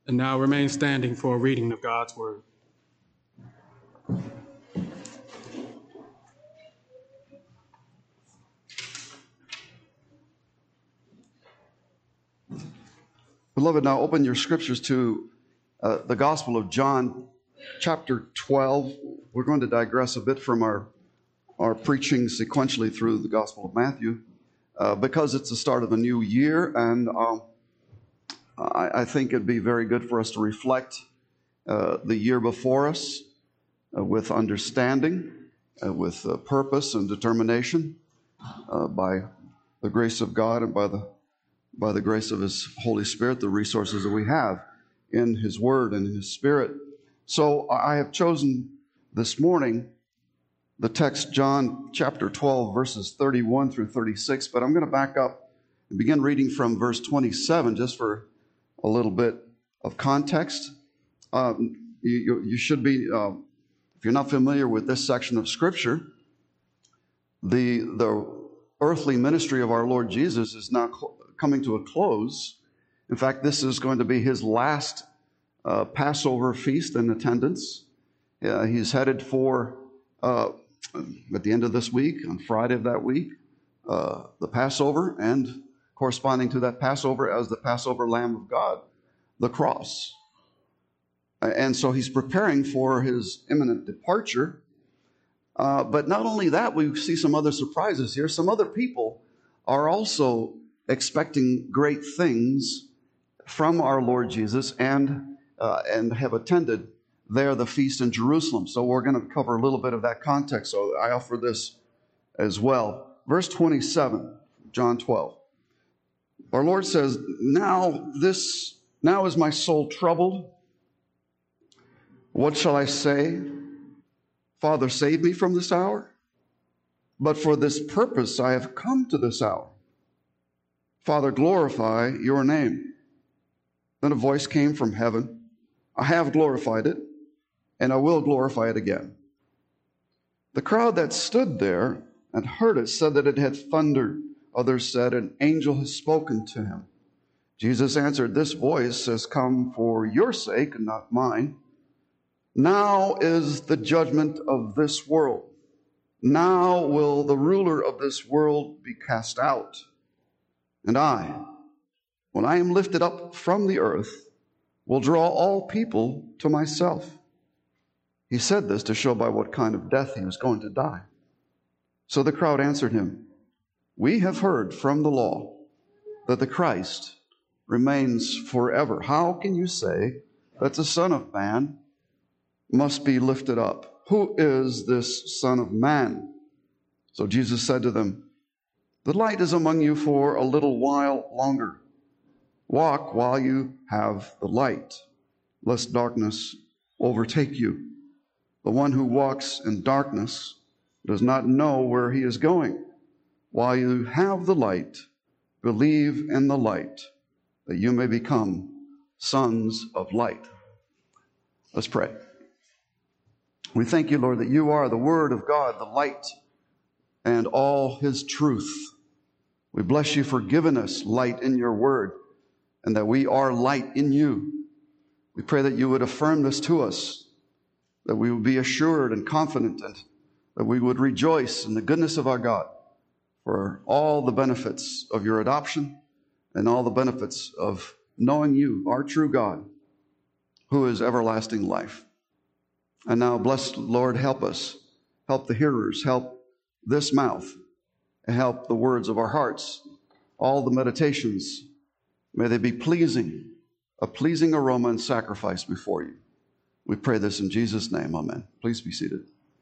And now remain standing for a reading of God's word. Beloved, now open your scriptures to the Gospel of John, chapter 12. We're going to digress a bit from our preaching sequentially through the Gospel of Matthew because it's the start of a new year, and I think it'd be very good for us to reflect the year before us with understanding, with purpose and determination by the grace of God and by the grace of His Holy Spirit, the resources that we have in His Word and in His Spirit. So I have chosen this morning the text, John chapter 12, verses 31 through 36, but I'm going to back up and begin reading from verse 27 just for a little bit of context. You should be, if you're not familiar with this section of Scripture, the earthly ministry of our Lord Jesus is now coming to a close. In fact, this is going to be His last Passover feast in attendance. He's headed for, at the end of this week, on Friday of that week, the Passover, and corresponding to that Passover as the Passover Lamb of God, the cross. And so He's preparing for His imminent departure. But not only that, we see some other surprises here. Some other people are also expecting great things from our Lord Jesus and have attended there the feast in Jerusalem. So we're going to cover a little bit of that context. So I offer this as well. Verse 27, John 12. Our Lord says, Now is my soul troubled. What shall I say? Father, save me from this hour. But for this purpose I have come to this hour. Father, glorify your name. Then a voice came from heaven. I have glorified it, and I will glorify it again. The crowd that stood there and heard it said that it had thundered. Others said, an angel has spoken to him. Jesus answered, this voice has come for your sake and not mine. Now is the judgment of this world. Now will the ruler of this world be cast out. And I, when I am lifted up from the earth, will draw all people to myself. He said this to show by what kind of death He was going to die. So the crowd answered Him, we have heard from the law that the Christ remains forever. How can you say that the Son of Man must be lifted up? Who is this Son of Man? So Jesus said to them, the light is among you for a little while longer. Walk while you have the light, lest darkness overtake you. The one who walks in darkness does not know where he is going. While you have the light, believe in the light, that you may become sons of light. Let's pray. We thank you, Lord, that you are the Word of God, the light, and all His truth. We bless you for giving us light in your Word, and that we are light in you. We pray that you would affirm this to us, that we would be assured and confident, and that we would rejoice in the goodness of our God for all the benefits of your adoption and all the benefits of knowing you, our true God, who is everlasting life. And now, blessed Lord, help us. Help the hearers. Help this mouth. And help the words of our hearts. All the meditations, may they be pleasing, a pleasing aroma and sacrifice before you. We pray this in Jesus' name. Amen. Please be seated.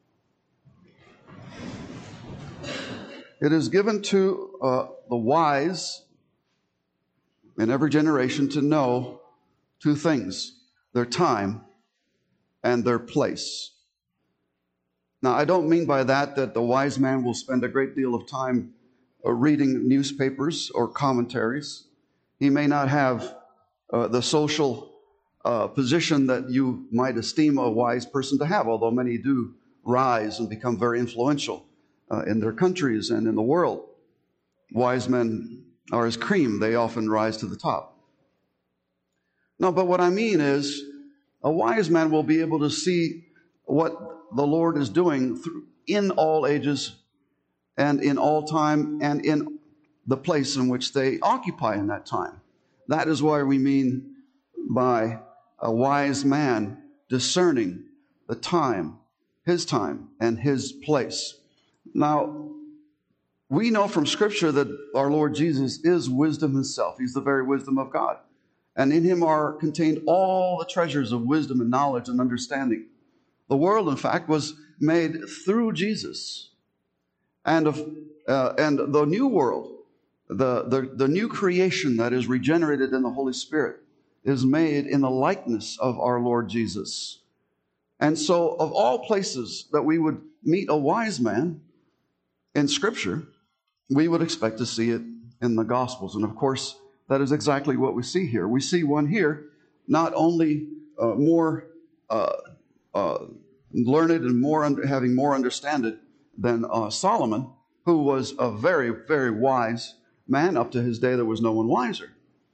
It is given to the wise in every generation to know two things: their time and their place. Now, I don't mean by that the wise man will spend a great deal of time reading newspapers or commentaries. He may not have the social position that you might esteem a wise person to have, although many do rise and become very influential in their countries and in the world. Wise men are as cream. They often rise to the top. No, but what I mean is a wise man will be able to see what the Lord is doing in all ages and in all time and in the place in which they occupy in that time. That is why we mean by a wise man discerning the time and his place. Now, we know from Scripture that our Lord Jesus is wisdom himself. He's the very wisdom of God. And in him are contained all the treasures of wisdom and knowledge and understanding. The world, in fact, was made through Jesus. And the new world, the new creation that is regenerated in the Holy Spirit, is made in the likeness of our Lord Jesus. And so, of all places that we would meet a wise man in Scripture, we would expect to see it in the Gospels. And of course, that is exactly what we see here. We see one here, not only more learned and having more understanding than Solomon, who was a very, very wise man. Up to his day, there was no one wiser.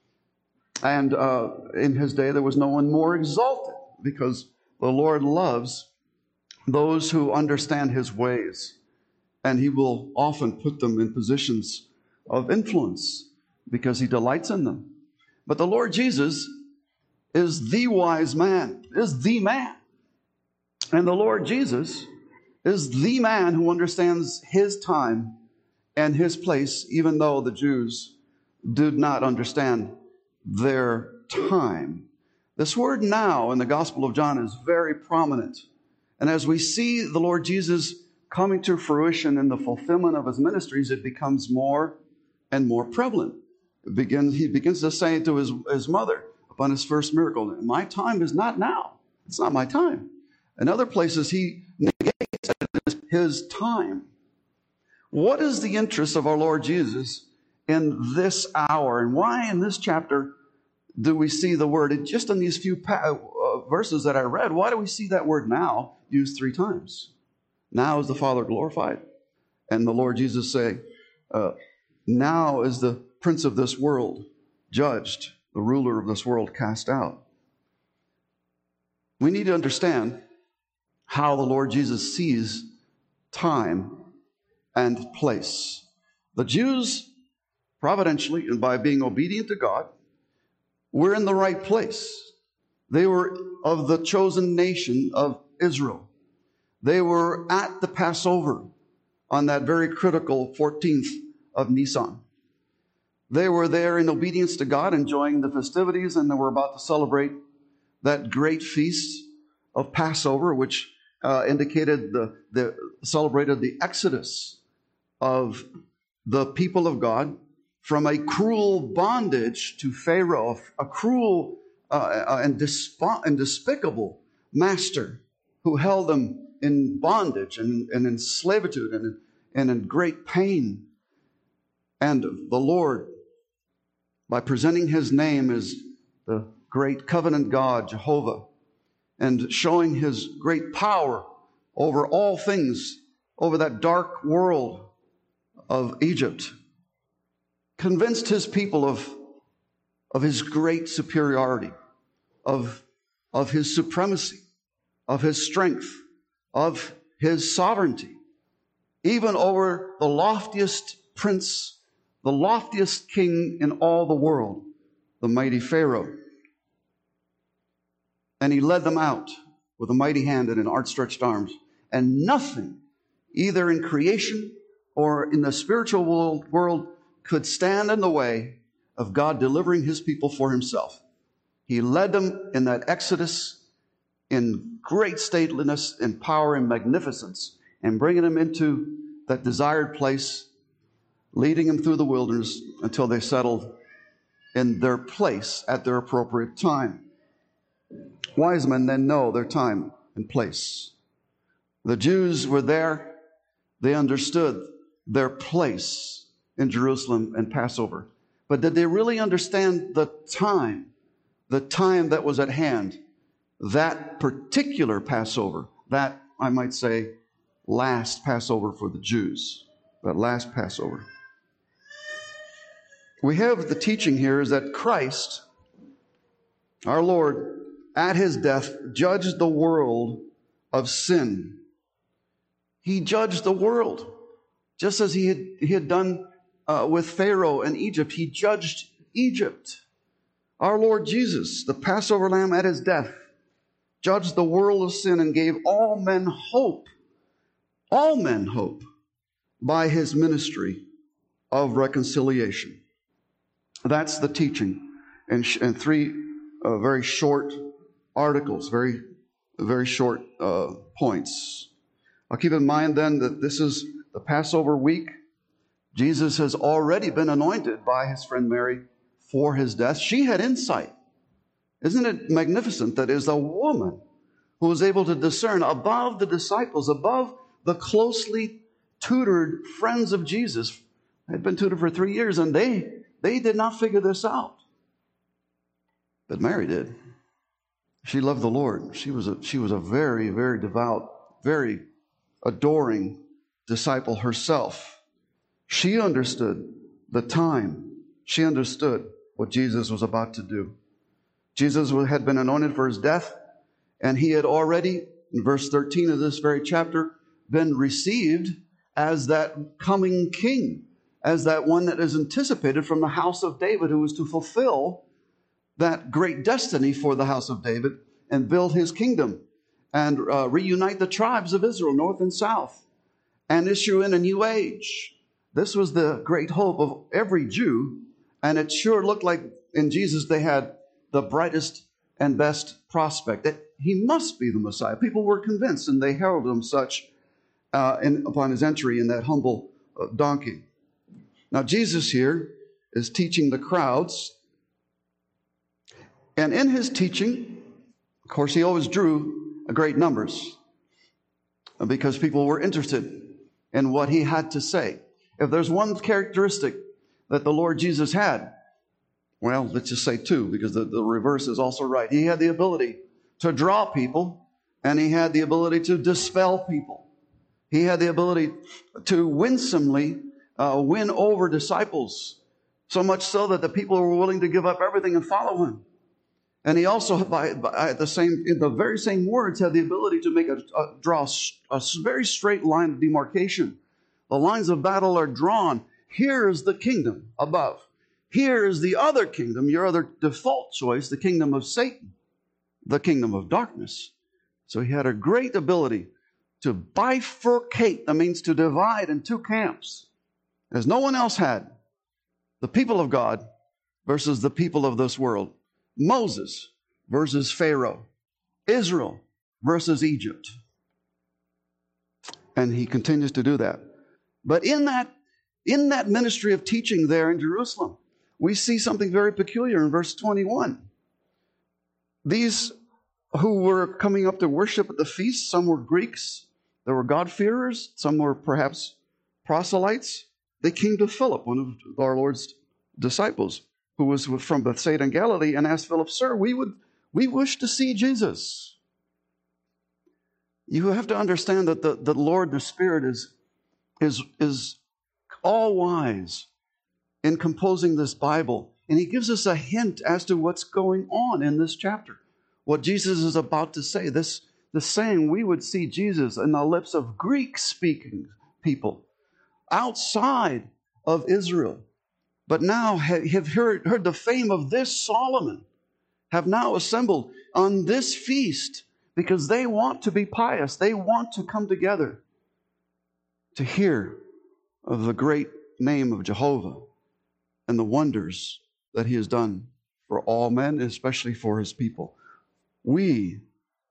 And in his day, there was no one more exalted, because the Lord loves those who understand his ways. And he will often put them in positions of influence because he delights in them. But the Lord Jesus is the wise man, is the man. And the Lord Jesus is the man who understands his time and his place, even though the Jews did not understand their time. This word now in the Gospel of John is very prominent. And as we see the Lord Jesus coming to fruition in the fulfillment of his ministries, it becomes more and more prevalent. He begins to say to his mother upon his first miracle, "My time is not now. It's not my time." In other places, he negates his time. What is the interest of our Lord Jesus in this hour? And why in this chapter do we see the word, just in these few verses that I read, why do we see that word now used 3 times? Now is the Father glorified. And the Lord Jesus say, now is the prince of this world judged, the ruler of this world cast out. We need to understand how the Lord Jesus sees time and place. The Jews, providentially, and by being obedient to God, were in the right place. They were of the chosen nation of Israel. They were at the Passover on that very critical 14th of Nisan. They were there in obedience to God, enjoying the festivities, and they were about to celebrate that great feast of Passover, which indicated celebrated the exodus of the people of God from a cruel bondage to Pharaoh, a cruel and despicable master who held them in bondage and in servitude and in great pain. And the Lord, by presenting his name as the great covenant God, Jehovah, and showing his great power over all things, over that dark world of Egypt, convinced his people of his great superiority, of his supremacy, of his strength, of his sovereignty, even over the loftiest prince, the loftiest king in all the world, the mighty Pharaoh. And he led them out with a mighty hand and in outstretched arms. And nothing, either in creation or in the spiritual world, could stand in the way of God delivering his people for himself. He led them in that exodus in great stateliness and power and magnificence, and bringing them into that desired place, leading them through the wilderness until they settled in their place at their appropriate time. Wise men then know their time and place. The Jews were there. They understood their place in Jerusalem and Passover. But did they really understand the time that was at hand, that particular Passover, that, I might say, last Passover for the Jews, that last Passover? We have the teaching here is that Christ Our Lord, at his death, judged the world of sin. He judged the world, just as he had done with Pharaoh and Egypt. He judged Egypt. Our Lord Jesus, the Passover lamb at his death, judged the world of sin and gave all men hope, by his ministry of reconciliation. That's the teaching. And three very short articles, very short points. I'll keep in mind then that this is the Passover week. Jesus has already been anointed by his friend Mary for his death. She had insight. Isn't it magnificent that is a woman who was able to discern above the disciples, above the closely tutored friends of Jesus, had been tutored for 3 years, and they did not figure this out. But Mary did. She loved the Lord. She was a very, very devout, very adoring disciple herself. She understood the time. She understood what Jesus was about to do. Jesus had been anointed for his death, and he had already, in verse 13 of this very chapter, been received as that coming king, as that one that is anticipated from the house of David, who was to fulfill that great destiny for the house of David and build his kingdom and reunite the tribes of Israel, north and south, and issue in a new age. This was the great hope of every Jew, and it sure looked like in Jesus they had the brightest and best prospect, that he must be the Messiah. People were convinced, and they heralded him such upon his entry in that humble donkey. Now, Jesus here is teaching the crowds, and in his teaching, of course, he always drew great numbers because people were interested in what he had to say. If there's one characteristic that the Lord Jesus had, well, let's just say two, because the reverse is also right. He had the ability to draw people, and he had the ability to dispel people. He had the ability to winsomely win over disciples, so much so that the people were willing to give up everything and follow him. And he also, in the very same words, had the ability to draw a very straight line of demarcation. The lines of battle are drawn. Here is the kingdom above. Here is the other kingdom, your other default choice, the kingdom of Satan, the kingdom of darkness. So he had a great ability to bifurcate, that means to divide in two camps, as no one else had. The people of God versus the people of this world. Moses versus Pharaoh. Israel versus Egypt. And he continues to do that. But in that ministry of teaching there in Jerusalem, we see something very peculiar in verse 21. These who were coming up to worship at the feast, some were Greeks, there were God-fearers, some were perhaps proselytes. They came to Philip, one of our Lord's disciples, who was from Bethsaida in Galilee, and asked Philip, "Sir, we wish to see Jesus." You have to understand that the Lord, the Spirit, is all wise in composing this Bible. And he gives us a hint as to what's going on in this chapter. What Jesus is about to say. The saying, we would see Jesus in the lips of Greek-speaking people outside of Israel. But now have heard the fame of this Solomon, have now assembled on this feast because they want to be pious. They want to come together to hear of the great name of Jehovah and the wonders that he has done for all men, especially for his people. We,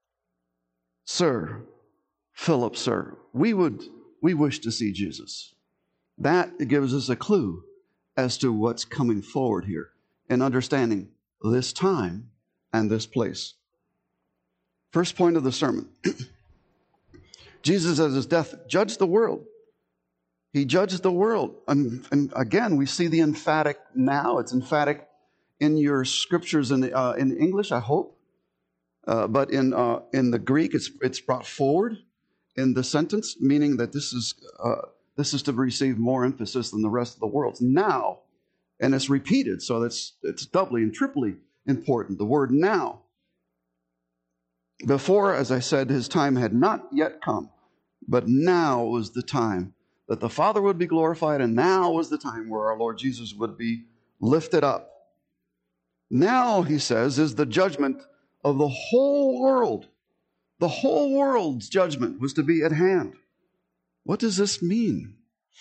sir, Philip, sir, we wish to see Jesus. That gives us a clue as to what's coming forward here in understanding this time and this place. First point of the sermon. Jesus at his death judged the world. He judged the world. And again, we see the emphatic now. It's emphatic in your scriptures in English, I hope. But in the Greek, it's brought forward in the sentence, meaning that this is to receive more emphasis than the rest of the world. Now, and it's repeated, so it's doubly and triply important. The word now. Before, as I said, his time had not yet come, but now was the time that the Father would be glorified, and now was the time where our Lord Jesus would be lifted up. Now, he says, is the judgment of the whole world. The whole world's judgment was to be at hand. What does this mean?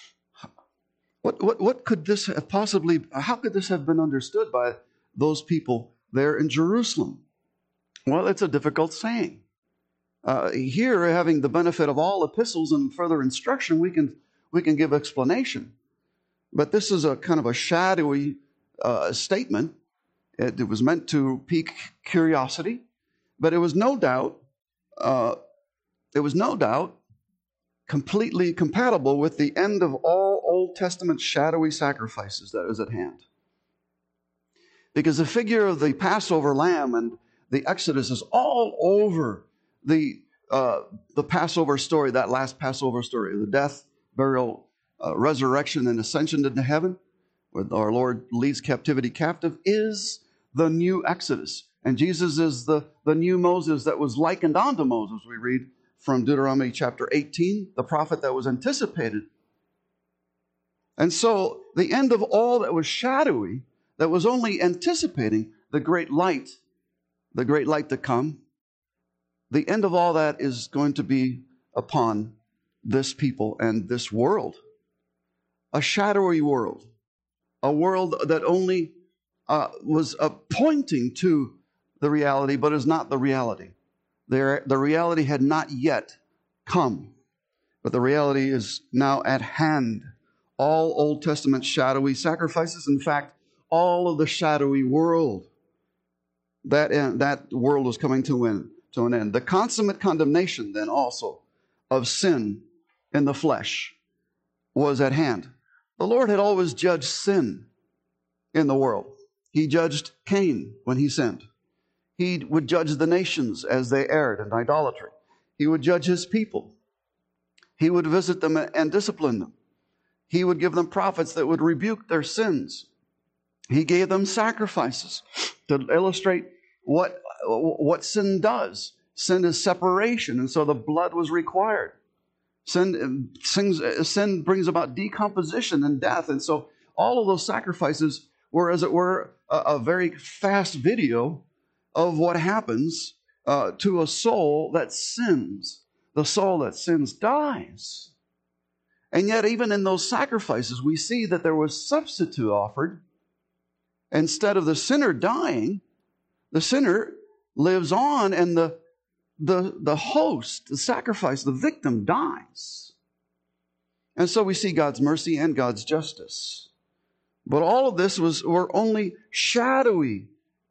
What could this have possibly, how could this have been understood by those people there in Jerusalem? Well, it's a difficult saying. Here, having the benefit of all epistles and further instruction, we can give explanation. But this is a kind of a shadowy statement. It was meant to pique curiosity, but it was no doubt completely compatible with the end of all Old Testament shadowy sacrifices that is at hand. Because the figure of the Passover lamb and the Exodus is all over the Passover story, that last Passover story, the death, burial, resurrection, and ascension into heaven, where our Lord leads captivity captive, is the new Exodus. And Jesus is the new Moses that was likened unto Moses, we read from Deuteronomy chapter 18, the prophet that was anticipated. And so the end of all that was shadowy, that was only anticipating the great light to come, the end of all that is going to be upon this people and this world. A shadowy world. A world that only was pointing to the reality, but is not the reality. The reality had not yet come, but the reality is now at hand. All Old Testament shadowy sacrifices, in fact, all of the shadowy world, that world was coming to an end. The consummate condemnation then also of sin in the flesh was at hand. The Lord had always judged sin in the world. He judged Cain when he sinned. He would judge the nations as they erred in idolatry. He would judge his people. He would visit them and discipline them. He would give them prophets that would rebuke their sins. He gave them sacrifices to illustrate what sin does. Sin is separation, and so the blood was required. Sin brings about decomposition and death, and so all of those sacrifices were, as it were, a very fast video of what happens to a soul that sins. The soul that sins dies. And yet, even in those sacrifices, we see that there was substitute offered. Instead of the sinner dying, the sinner lives on, and the host, the sacrifice, the victim dies. And so we see God's mercy and God's justice. But all of this were only shadowy.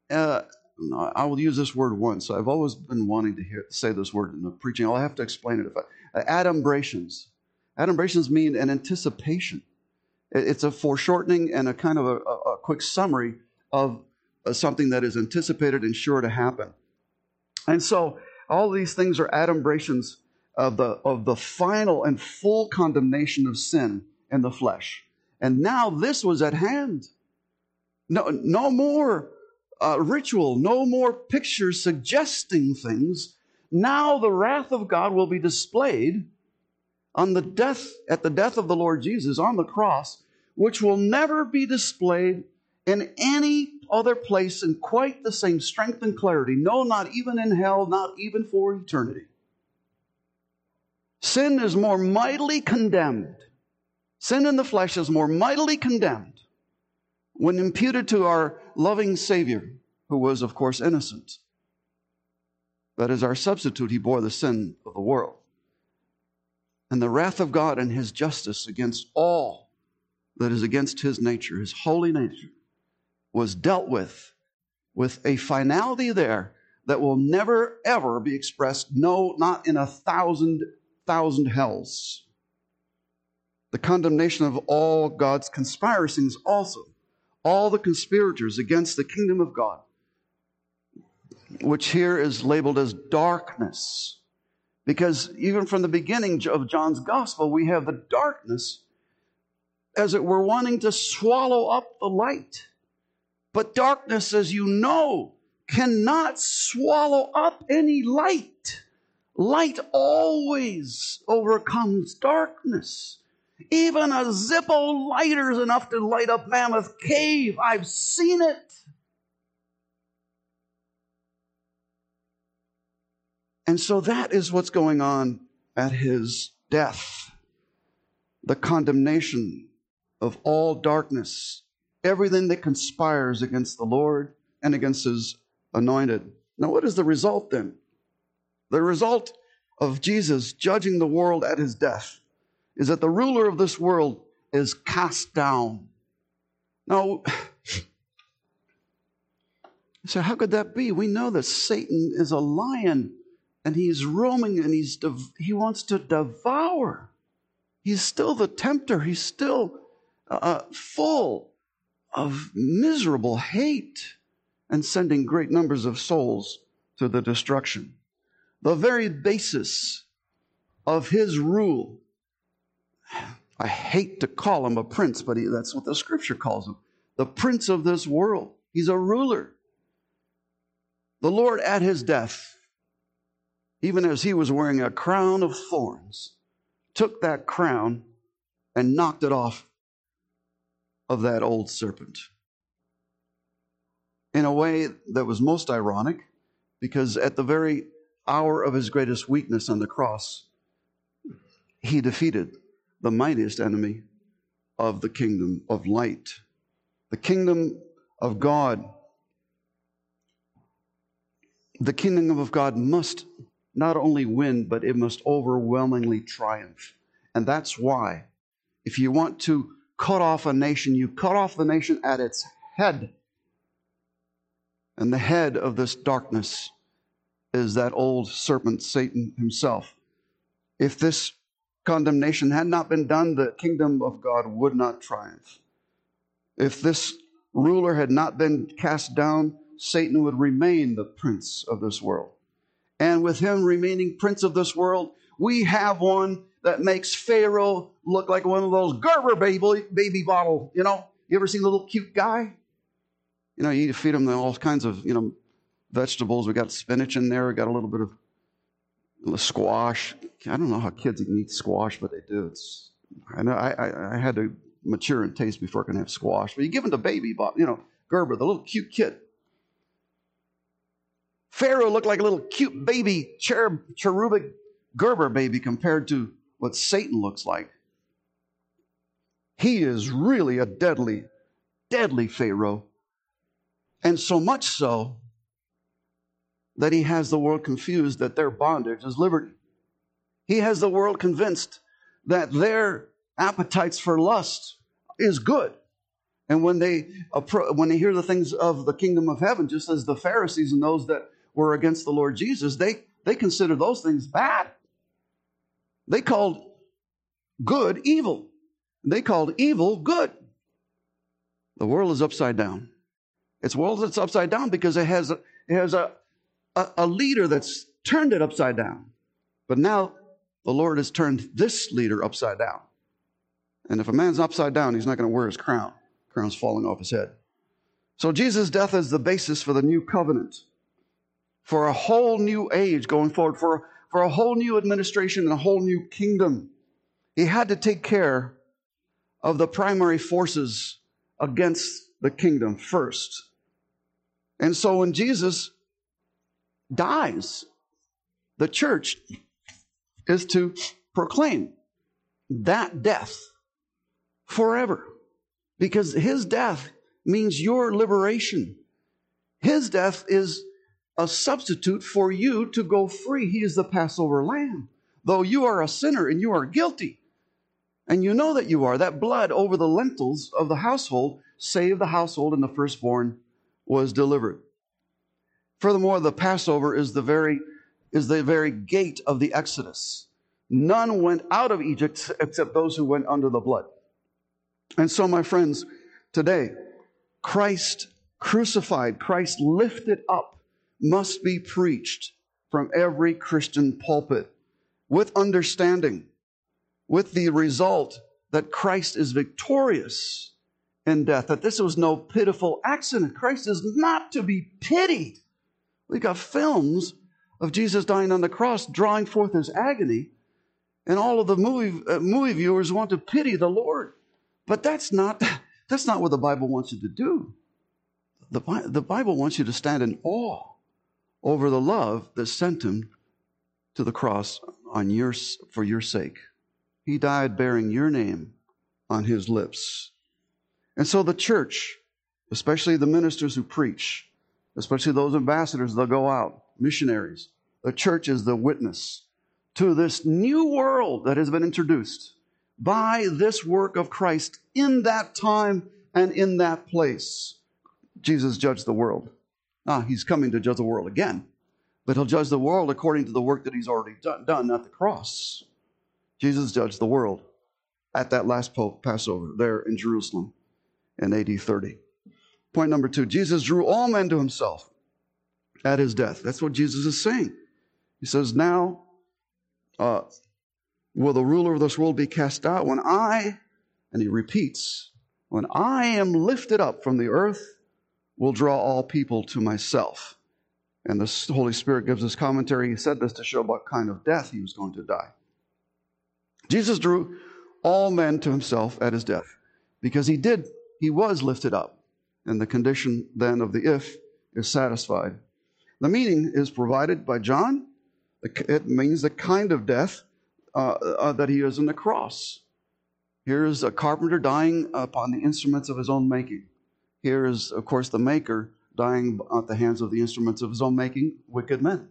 I will use this word once. I've always been wanting to say this word in the preaching. I'll have to explain it. Adumbrations. Adumbrations mean an anticipation. It's a foreshortening and a kind of a quick summary of something that is anticipated and sure to happen. And so all these things are adumbrations of the final and full condemnation of sin in the flesh. And now this was at hand. No more ritual, no more pictures suggesting things. Now the wrath of God will be displayed at the death of the Lord Jesus on the cross, which will never be displayed in any other place in quite the same strength and clarity. No, not even in hell, not even for eternity. Sin is more mightily condemned. Sin in the flesh is more mightily condemned when imputed to our loving Savior, who was, of course, innocent. But as our substitute, he bore the sin of the world. And the wrath of God and his justice against all that is against his nature, his holy nature, was dealt with a finality there that will never, ever be expressed, no, not in 1,000 hells. The condemnation of all God's conspiracies also, all the conspirators against the kingdom of God, which here is labeled as darkness. Because even from the beginning of John's gospel, we have the darkness, as it were, wanting to swallow up the light. But darkness, as you know, cannot swallow up any light. Light always overcomes darkness. Even a Zippo lighter is enough to light up Mammoth Cave. I've seen it. And so that is what's going on at his death. The condemnation of all darkness, everything that conspires against the Lord and against his anointed. Now, what is the result then? The result of Jesus judging the world at his death is that the ruler of this world is cast down. Now, so how could that be? We know that Satan is a lion and he's roaming and he wants to devour. He's still the tempter. He's still full of miserable hate and sending great numbers of souls to the destruction. The very basis of his rule, I hate to call him a prince, but that's what the scripture calls him, the prince of this world. He's a ruler. The Lord at his death, even as he was wearing a crown of thorns, took that crown and knocked it off of that old serpent. In a way that was most ironic, because at the very hour of his greatest weakness on the cross, he defeated the mightiest enemy of the kingdom of light. The kingdom of God. The kingdom of God must not only win, but it must overwhelmingly triumph. And that's why, if you want to cut off a nation, you cut off the nation at its head. And the head of this darkness is that old serpent, Satan himself. If this condemnation had not been done, the kingdom of God would not triumph. If this ruler had not been cast down, Satan would remain the prince of this world. And with him remaining prince of this world, we have one that makes Pharaoh look like one of those Gerber baby bottle. You ever see a little cute guy? You feed him all kinds of, vegetables. We got spinach in there. We got a little bit of squash. I don't know how kids can eat squash, but they do. I had to mature in taste before I can have squash. But you give him the baby, Gerber, the little cute kid. Pharaoh looked like a little cute baby cherubic Gerber baby compared to what Satan looks like. He is really a deadly, deadly Pharaoh. And so much so that he has the world confused that their bondage is liberty. He has the world convinced that their appetites for lust is good. And when they hear the things of the kingdom of heaven, just as the Pharisees and those that were against the Lord Jesus, they consider those things bad. They called good evil. They called evil good. The world is upside down. It's world that's upside down because it has a leader that's turned it upside down. But now the Lord has turned this leader upside down. And if a man's upside down, he's not going to wear his crown. The crown's falling off his head. So Jesus' death is the basis for the new covenant, for a whole new age going forward, for a whole new administration and a whole new kingdom. He had to take care of the primary forces against the kingdom first. And so when Jesus dies, the church is to proclaim that death forever, because his death means your liberation. His death is a substitute for you to go free. He is the Passover lamb. Though you are a sinner and you are guilty, and you know that you are, that blood over the lintels of the household saved the household, and the firstborn was delivered. Furthermore, the Passover is the very gate of the Exodus. None went out of Egypt except those who went under the blood. And so, my friends, today, Christ crucified, Christ lifted up, must be preached from every Christian pulpit with understanding, with the result that Christ is victorious in death, that this was no pitiful accident. Christ is not to be pitied. We got films of Jesus dying on the cross, drawing forth his agony, and all of the movie viewers want to pity the Lord. But that's not what the Bible wants you to do. The Bible wants you to stand in awe over the love that sent him to the cross for your sake. He died bearing your name on his lips. And so the church, especially the ministers who preach, especially those ambassadors that go out, missionaries, the church is the witness to this new world that has been introduced by this work of Christ in that time and in that place. Jesus judged the world. He's coming to judge the world again, but he'll judge the world according to the work that he's already done at the cross. Jesus judged the world at that last Passover there in Jerusalem in AD 30. Point number 2, Jesus drew all men to himself at his death. That's what Jesus is saying. He says, now will the ruler of this world be cast out and he repeats, when I am lifted up from the earth, will draw all people to myself. And the Holy Spirit gives us commentary. He said this to show what kind of death he was going to die. Jesus drew all men to himself at his death because he was lifted up. And the condition then of the if is satisfied. The meaning is provided by John. It means the kind of death that he is on the cross. Here is a carpenter dying upon the instruments of his own making. Here is, of course, the maker dying at the hands of the instruments of his own making, wicked men.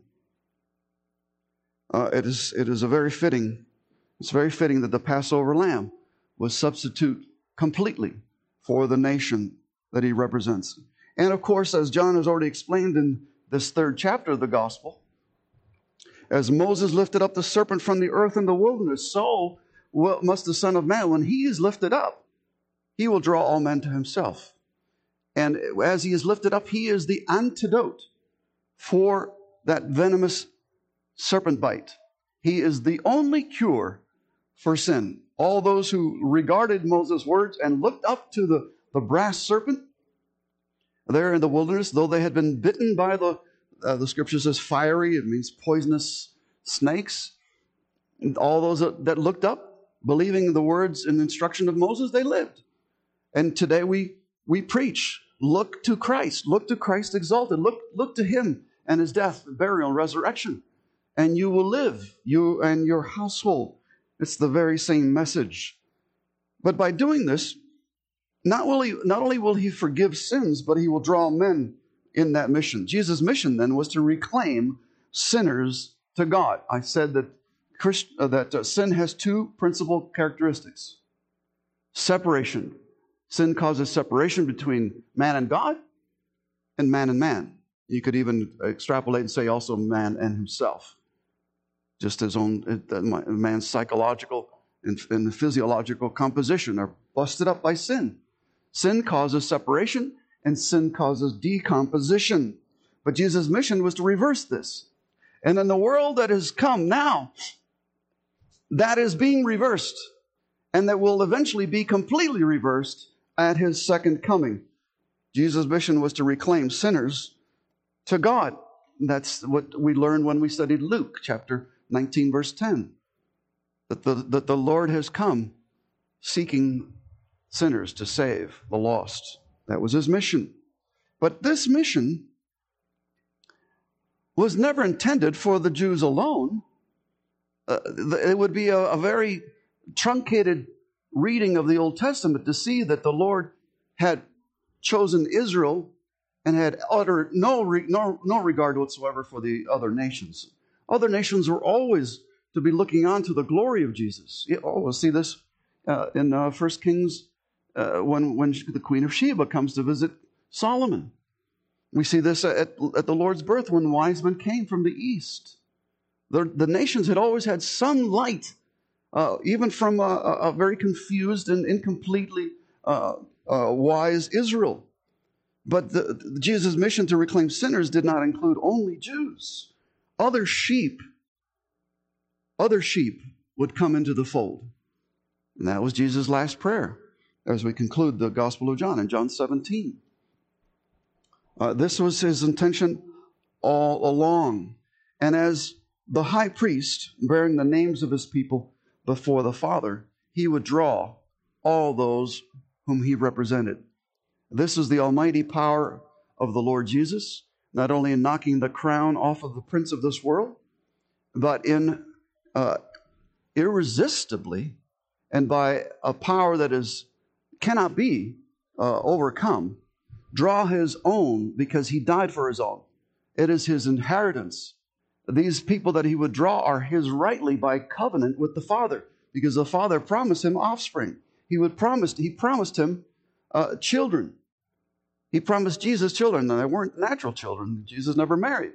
It is very fitting. It's very fitting that the Passover lamb was substitute completely for the nation that he represents. And of course, as John has already explained in this 3rd chapter of the gospel, as Moses lifted up the serpent from the earth in the wilderness, so must the Son of Man, when he is lifted up, he will draw all men to himself. And as he is lifted up, he is the antidote for that venomous serpent bite. He is the only cure for sin. All those who regarded Moses' words and looked up to the brass serpent there in the wilderness, though they had been bitten by the scripture says fiery, it means poisonous snakes. All those that looked up, believing the words and instruction of Moses, they lived. And today we preach, look to Christ exalted, look to him and his death, burial, and resurrection, and you will live, you and your household. It's the very same message. But by doing this, not only will he forgive sins, but he will draw men in that mission. Jesus' mission then was to reclaim sinners to God. I said that sin has 2 principal characteristics. Separation. Sin causes separation between man and God and man. You could even extrapolate and say also man and himself. Just his own, man's psychological and physiological composition are busted up by sin. Sin causes separation and sin causes decomposition. But Jesus' mission was to reverse this. And in the world that has come now, that is being reversed, and that will eventually be completely reversed at his second coming. Jesus' mission was to reclaim sinners to God. That's what we learned when we studied Luke chapter 19, verse 10. That the Lord has come seeking sinners to save the lost. That was his mission. But this mission was never intended for the Jews alone. It would be a very truncated reading of the Old Testament to see that the Lord had chosen Israel and had uttered no regard whatsoever for the other nations. Other nations were always to be looking on to the glory of Jesus. We'll see this in 1 Kings when the Queen of Sheba comes to visit Solomon. We see this at the Lord's birth when wise men came from the east. The nations had always had some light, even from a very confused and incompletely wise Israel. But Jesus' mission to reclaim sinners did not include only Jews. Other sheep would come into the fold. And that was Jesus' last prayer. as we conclude the Gospel of John in John 17. This was his intention all along. And as the high priest, bearing the names of his people before the Father, he would draw all those whom he represented. This is the almighty power of the Lord Jesus, not only in knocking the crown off of the prince of this world, but in irresistibly and by a power that cannot be overcome, draw his own, because he died for his own. It is his inheritance. These people that he would draw are his rightly by covenant with the Father, because the Father promised him offspring. He promised him children. He promised Jesus children, and they weren't natural children. Jesus never married.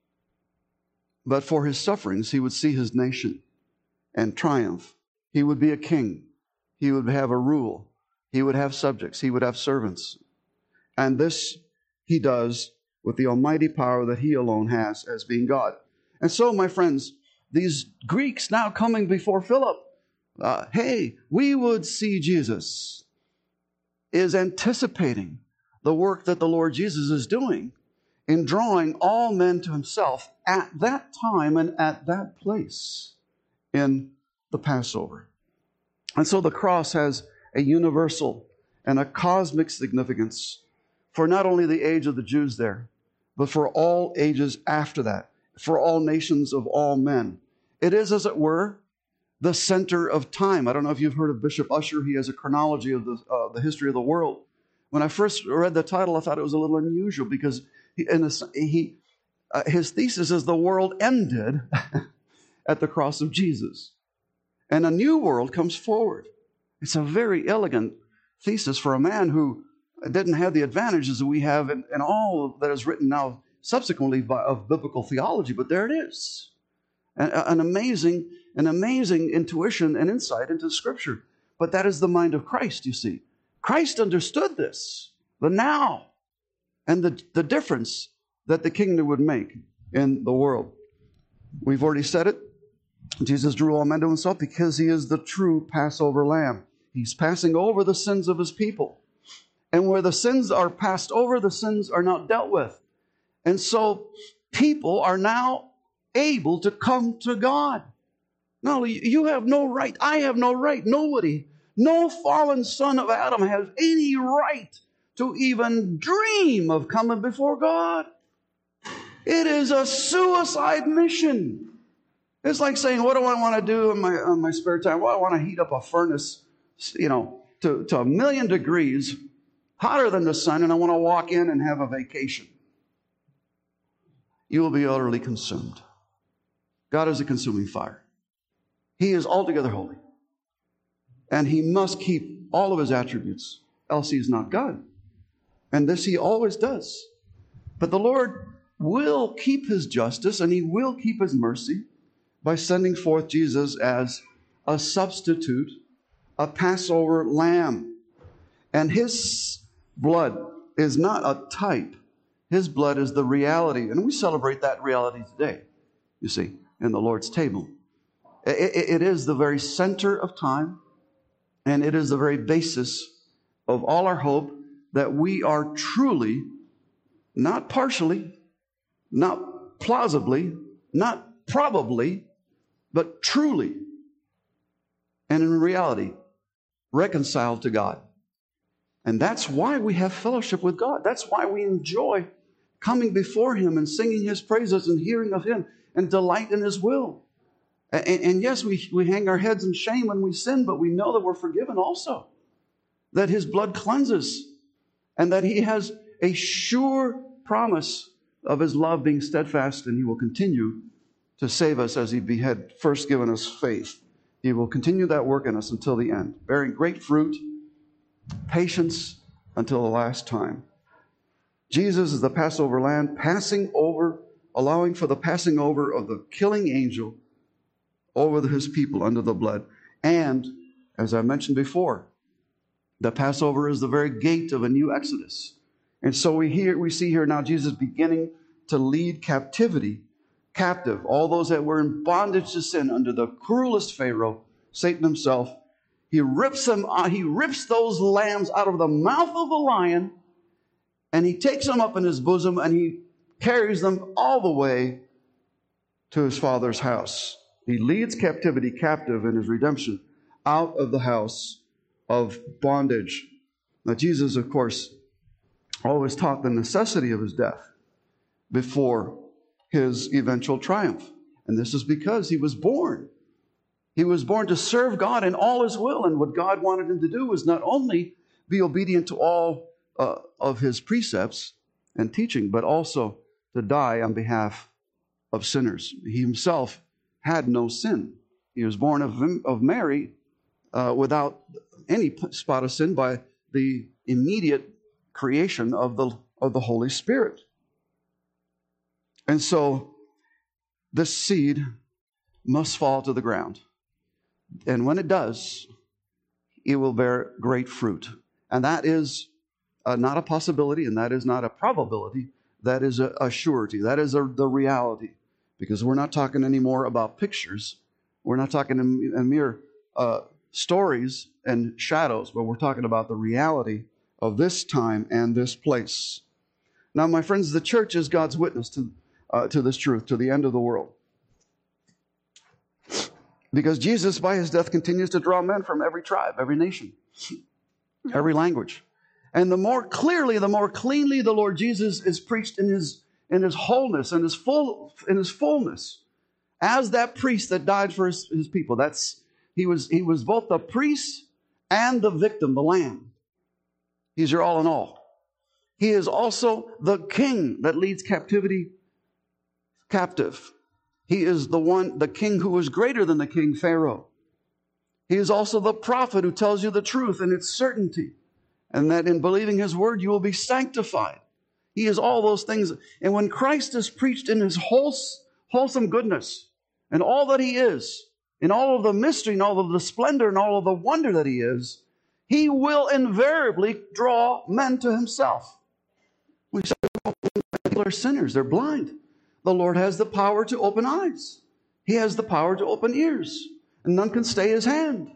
But for his sufferings, he would see his nation and triumph. He would be a king. He would have a rule. He would have subjects. He would have servants. And this he does with the almighty power that he alone has as being God. And so, my friends, these Greeks now coming before Philip, hey, we would see Jesus, is anticipating the work that the Lord Jesus is doing in drawing all men to himself at that time and at that place in the Passover. And so the cross has a universal and a cosmic significance for not only the age of the Jews there, but for all ages after that, for all nations of all men. It is, as it were, the center of time. I don't know if you've heard of Bishop Ussher. He has a chronology of the history of the world. When I first read the title, I thought it was a little unusual because his thesis is the world ended at the cross of Jesus, and a new world comes forward. It's a very elegant thesis for a man who didn't have the advantages that we have in all that is written now subsequently of biblical theology, but there it is. An amazing intuition and insight into Scripture. But that is the mind of Christ, you see. Christ understood this, the now, and the difference that the kingdom would make in the world. We've already said it. Jesus drew all men to himself because he is the true Passover lamb. He's passing over the sins of his people. And where the sins are passed over, the sins are not dealt with. And so people are now able to come to God. No, you have no right. I have no right. Nobody, no fallen son of Adam has any right to even dream of coming before God. It is a suicide mission. It's like saying, what do I want to do in my spare time? Well, I want to heat up a furnace, to 1,000,000 degrees, hotter than the sun, and I want to walk in and have a vacation. You will be utterly consumed. God is a consuming fire. He is altogether holy. And he must keep all of his attributes, else he is not God. And this he always does. But the Lord will keep his justice and he will keep his mercy by sending forth Jesus as a substitute, a Passover lamb. And his blood is not a type. His blood is the reality. And we celebrate that reality today, you see, in the Lord's table. It is the very center of time, and it is the very basis of all our hope that we are truly, not partially, not plausibly, not probably, but truly, and in reality, reconciled to God. And that's why we have fellowship with God. That's why we enjoy coming before him and singing his praises and hearing of him and delight in his will. And yes, we hang our heads in shame when we sin, but we know that we're forgiven also. That his blood cleanses and that he has a sure promise of his love being steadfast, and he will continue to save us as he had first given us faith. He will continue that work in us until the end, bearing great fruit, patience until the last time. Jesus is the Passover lamb, passing over, allowing for the passing over of the killing angel over his people under the blood. And, as I mentioned before, the Passover is the very gate of a new Exodus. And so we see here now Jesus beginning to lead captive, all those that were in bondage to sin under the cruelest Pharaoh, Satan himself. He rips those lambs out of the mouth of the lion, and he takes them up in his bosom, and he carries them all the way to his Father's house. He leads captivity captive in his redemption out of the house of bondage. Now, Jesus, of course, always taught the necessity of his death before his eventual triumph. And this is because he was born. He was born to serve God in all his will. And what God wanted him to do was not only be obedient to all of his precepts and teaching, but also to die on behalf of sinners. He himself had no sin. He was born of Mary without any spot of sin by the immediate creation of the Holy Spirit. And so this seed must fall to the ground. And when it does, it will bear great fruit. And that is not a possibility, and that is not a probability. That is a surety. That is the reality. Because we're not talking anymore about pictures. We're not talking in mere stories and shadows, but we're talking about the reality of this time and this place. Now, my friends, the church is God's witness to this truth, to the end of the world. Because Jesus, by his death, continues to draw men from every tribe, every nation, every language. And the more clearly, the more cleanly the Lord Jesus is preached in his wholeness and his fullness, as that priest that died for his people. He was both the priest and the victim, the lamb. He's your all in all. He is also the king that leads captivity captive. He is the king who is greater than the king Pharaoh. He is also the prophet who tells you the truth and its certainty, and that in believing his word you will be sanctified. He is all those things. And when Christ is preached in his wholesome goodness and all that he is, in all of the mystery and all of the splendor and all of the wonder that he is, he will invariably draw men to himself. We say, people are sinners, they're blind. The Lord has the power to open eyes. He has the power to open ears, and none can stay his hand.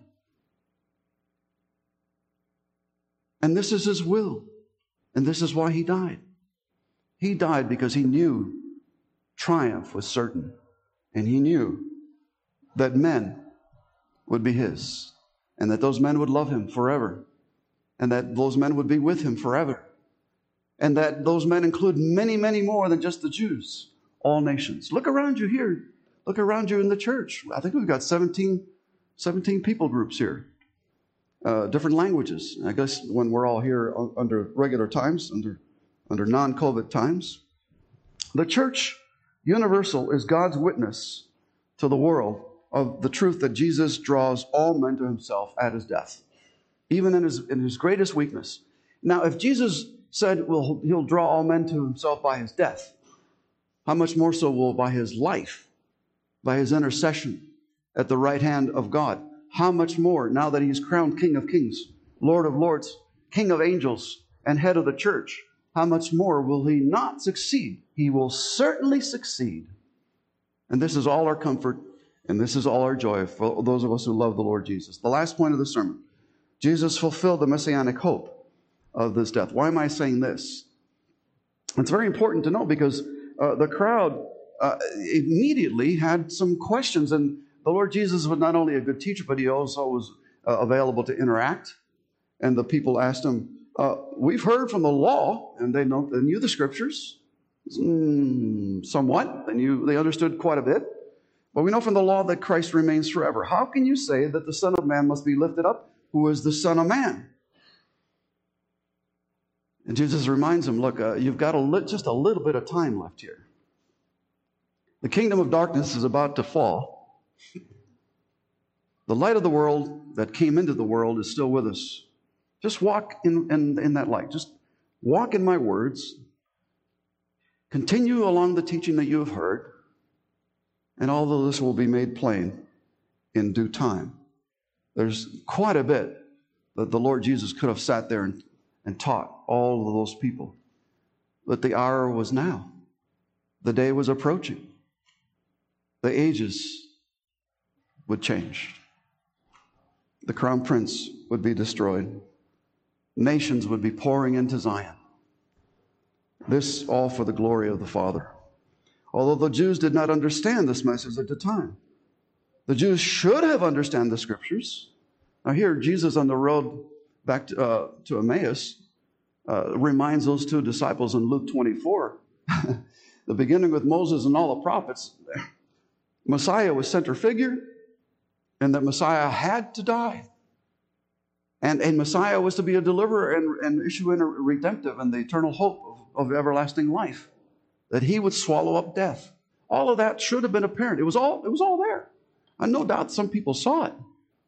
And this is his will, and this is why he died. He died because he knew triumph was certain, and he knew that men would be his, and that those men would love him forever, and that those men would be with him forever, and that those men include many, many more than just the Jews. All nations. Look around you here. Look around you in the church. I think we've got 17 people groups here. Different languages. I guess when we're all here under regular times, under non-COVID times. The church universal is God's witness to the world of the truth that Jesus draws all men to himself at his death, even in his greatest weakness. Now, if Jesus said, well, he'll draw all men to himself by his death, how much more so will by his life, by his intercession at the right hand of God? How much more now that he's crowned King of Kings, Lord of Lords, King of angels, and head of the church, how much more will he not succeed? He will certainly succeed. And this is all our comfort, and this is all our joy for those of us who love the Lord Jesus. The last point of the sermon, Jesus fulfilled the messianic hope of this death. Why am I saying this? It's very important to know because the crowd immediately had some questions, and the Lord Jesus was not only a good teacher, but he also was available to interact. And the people asked him, we've heard from the law, and they knew the scriptures somewhat. They understood quite a bit. But we know from the law that Christ remains forever. How can you say that the Son of Man must be lifted up, who is the Son of Man? And Jesus reminds them, look, you've got just a little bit of time left here. The kingdom of darkness is about to fall. The light of the world that came into the world is still with us. Just walk in that light. Just walk in my words. Continue along the teaching that you have heard. And all of this will be made plain in due time. There's quite a bit that the Lord Jesus could have sat there and taught all of those people. But the hour was now. The day was approaching. The ages would change. The crown prince would be destroyed. Nations would be pouring into Zion. This all for the glory of the Father. Although the Jews did not understand this message at the time, the Jews should have understood the Scriptures. Now here, Jesus on the road back to Emmaus reminds those two disciples in Luke 24, the beginning with Moses and all the prophets, Messiah was center figure, and that Messiah had to die. And Messiah was to be a deliverer and issue in a redemptive and the eternal hope of everlasting life, that he would swallow up death. All of that should have been apparent. It was all there. And no doubt some people saw it.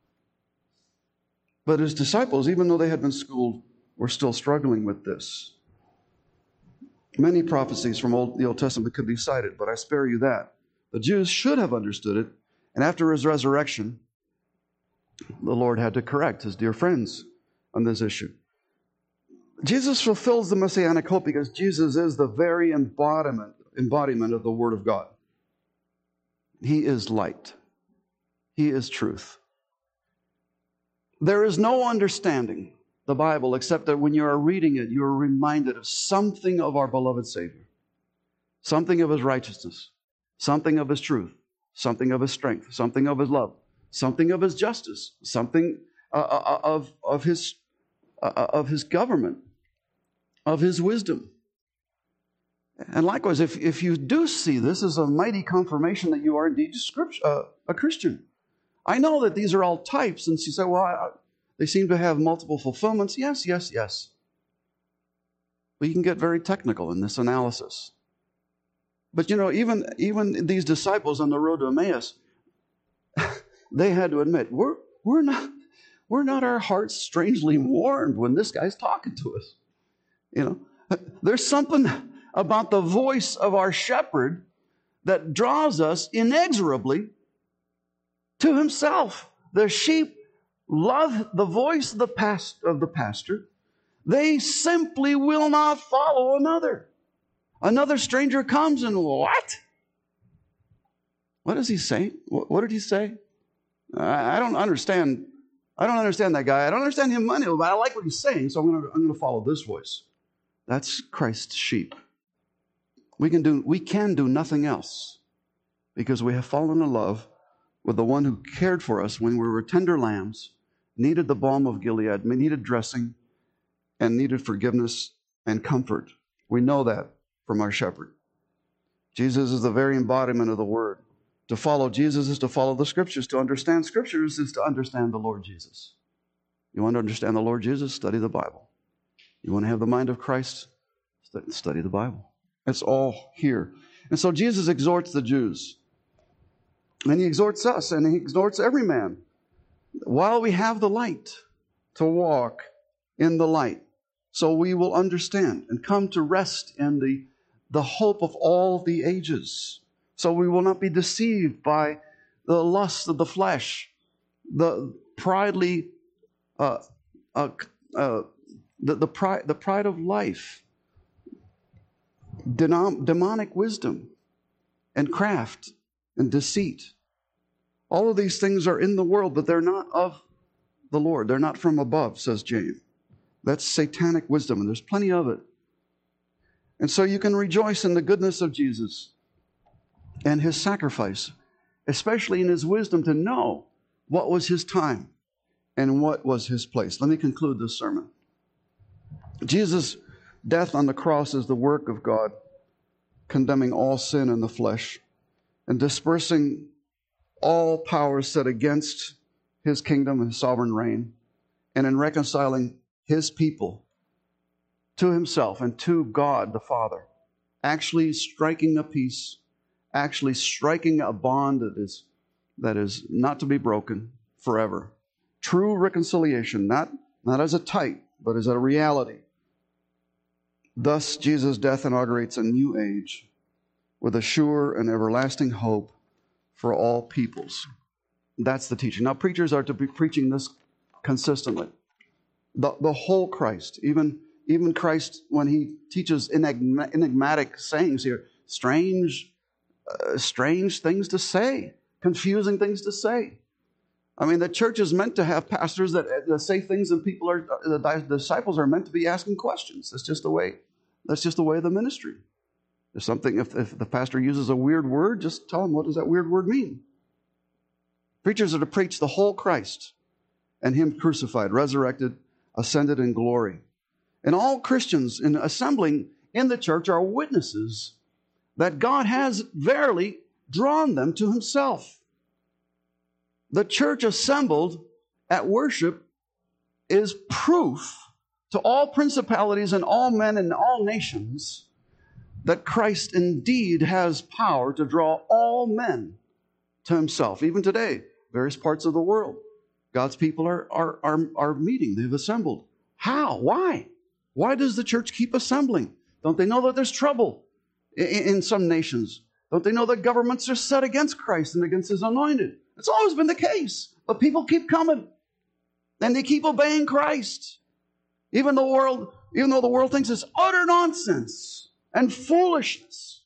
But his disciples, even though they had been schooled, were still struggling with this. Many prophecies from the Old Testament could be cited, but I spare you that. The Jews should have understood it, and after his resurrection, the Lord had to correct his dear friends on this issue. Jesus fulfills the Messianic hope because Jesus is the very embodiment of the Word of God. He is light. He is truth. There is no understanding the Bible except that when you are reading it, you are reminded of something of our beloved Savior, something of his righteousness, something of his truth, something of his strength, something of his love, something of his justice, something of his government, of his wisdom. And likewise, if you do see this as a mighty confirmation that you are indeed a Christian. I know that these are all types, and you say, well, they seem to have multiple fulfillments. Yes. But you can get very technical in this analysis. But even these disciples on the road to Emmaus, they had to admit, we're not our hearts strangely warmed when this guy's talking to us. There's something about the voice of our shepherd that draws us inexorably to himself. The sheep love the voice of the pastor. They simply will not follow another. Another stranger comes and what? What does he say? What did he say? I don't understand. I don't understand that guy. I don't understand him, but I like what he's saying, so I'm going to follow this voice. That's Christ's sheep. We can do nothing else because we have fallen in love with the one who cared for us when we were tender lambs, needed the balm of Gilead, needed dressing, and needed forgiveness and comfort. We know that from our shepherd. Jesus is the very embodiment of the Word. To follow Jesus is to follow the Scriptures. To understand Scriptures is to understand the Lord Jesus. You want to understand the Lord Jesus? Study the Bible. You want to have the mind of Christ? Study the Bible. It's all here. And so Jesus exhorts the Jews. And he exhorts us, and he exhorts every man, while we have the light, to walk in the light, so we will understand and come to rest in the hope of all the ages. So we will not be deceived by the lust of the flesh, the pridely, the pride of life, demonic wisdom, and craft, and deceit. All of these things are in the world, but they're not of the Lord. They're not from above, says James. That's satanic wisdom, and there's plenty of it. And so you can rejoice in the goodness of Jesus and his sacrifice, especially in his wisdom to know what was his time and what was his place. Let me conclude this sermon. Jesus' death on the cross is the work of God, condemning all sin in the flesh and dispersing all powers set against his kingdom and his sovereign reign, and in reconciling his people to himself and to God the Father, actually striking a peace, actually striking a bond that is not to be broken forever. True reconciliation, not as a type, but as a reality. Thus, Jesus' death inaugurates a new age with a sure and everlasting hope for all peoples. That's the teaching. Now, preachers are to be preaching this consistently. The whole Christ, even Christ, when he teaches enigmatic sayings here, strange things to say, confusing things to say. I mean, the church is meant to have pastors that say things, and the disciples are meant to be asking questions. That's just the way of the ministry. If the pastor uses a weird word, just tell him, what does that weird word mean? Preachers are to preach the whole Christ and Him crucified, resurrected, ascended in glory. And all Christians in assembling in the church are witnesses that God has verily drawn them to Himself. The church assembled at worship is proof to all principalities and all men and all nations that Christ indeed has power to draw all men to Himself. Even today, various parts of the world, God's people are meeting. They've assembled. How? Why? Why does the church keep assembling? Don't they know that there's trouble in some nations? Don't they know that governments are set against Christ and against His anointed? It's always been the case. But people keep coming. And they keep obeying Christ. Even though the world thinks it's utter nonsense and foolishness.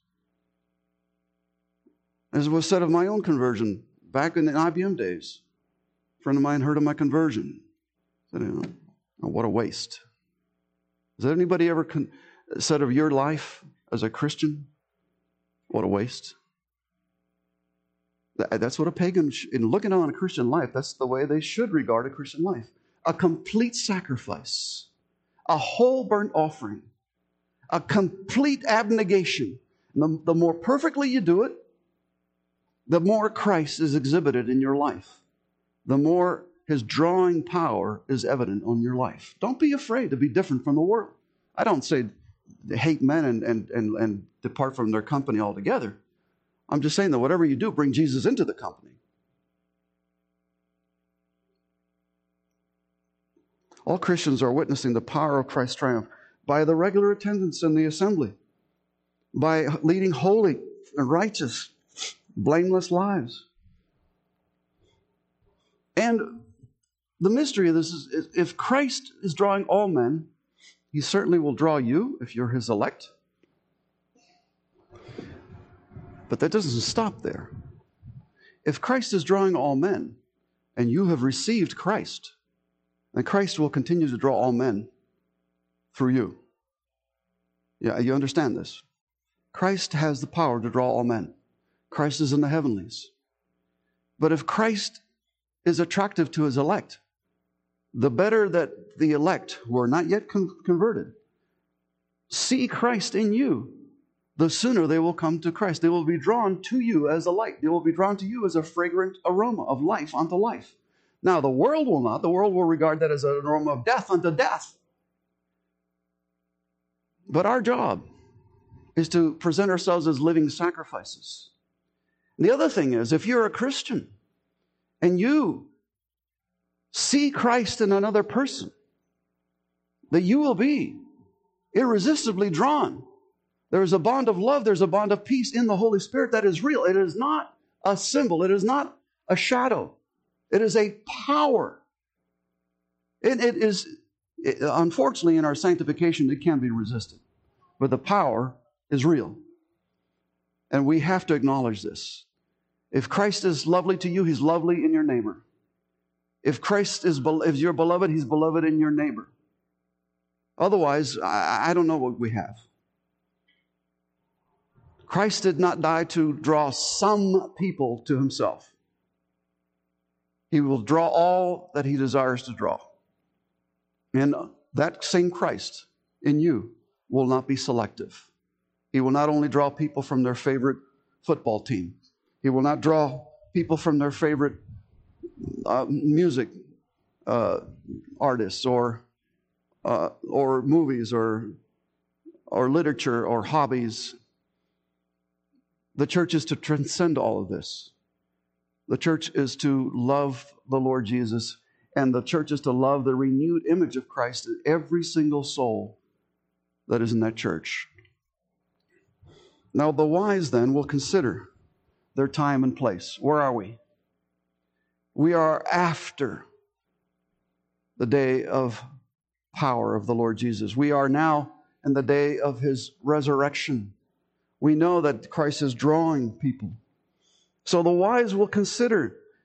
As was said of my own conversion back in the IBM days. A friend of mine heard of my conversion. Said, oh, what a waste. Has anybody ever said of your life as a Christian, what a waste? That's what a pagan, in looking on a Christian life, that's the way they should regard a Christian life. A complete sacrifice, a whole burnt offering, a complete abnegation. And the more perfectly you do it, the more Christ is exhibited in your life. The more His drawing power is evident on your life. Don't be afraid to be different from the world. I don't say hate men and depart from their company altogether. I'm just saying that whatever you do, bring Jesus into the company. All Christians are witnessing the power of Christ's triumph by the regular attendance in the assembly, by leading holy and righteous, blameless lives. And the mystery of this is, if Christ is drawing all men, He certainly will draw you if you're His elect. But that doesn't stop there. If Christ is drawing all men, and you have received Christ, then Christ will continue to draw all men through you. Yeah, you understand this? Christ has the power to draw all men. Christ is in the heavenlies. But if Christ is attractive to His elect, the better that the elect who are not yet converted see Christ in you, the sooner they will come to Christ. They will be drawn to you as a light. They will be drawn to you as a fragrant aroma of life unto life. Now, the world will not. The world will regard that as an aroma of death unto death. But our job is to present ourselves as living sacrifices. And the other thing is, if you're a Christian and you see Christ in another person, that you will be irresistibly drawn. There is a bond of love, there's a bond of peace in the Holy Spirit that is real. It is not a symbol, it is not a shadow. It is a power. Unfortunately, in our sanctification, it can be resisted. But the power is real. And we have to acknowledge this. If Christ is lovely to you, He's lovely in your neighbor. If if you're beloved, He's beloved in your neighbor. Otherwise, I don't know what we have. Christ did not die to draw some people to Himself. He will draw all that He desires to draw. And that same Christ in you will not be selective. He will not only draw people from their favorite football team. He will not draw people from their favorite music artists or movies or literature or hobbies. The church is to transcend all of this. The church is to love the Lord Jesus, and the church is to love the renewed image of Christ in every single soul that is in that church. Now, the wise then will consider their time and place. Where are we? We are after the day of power of the Lord Jesus. We are now in the day of His resurrection. We know that Christ is drawing people. So the wise will consider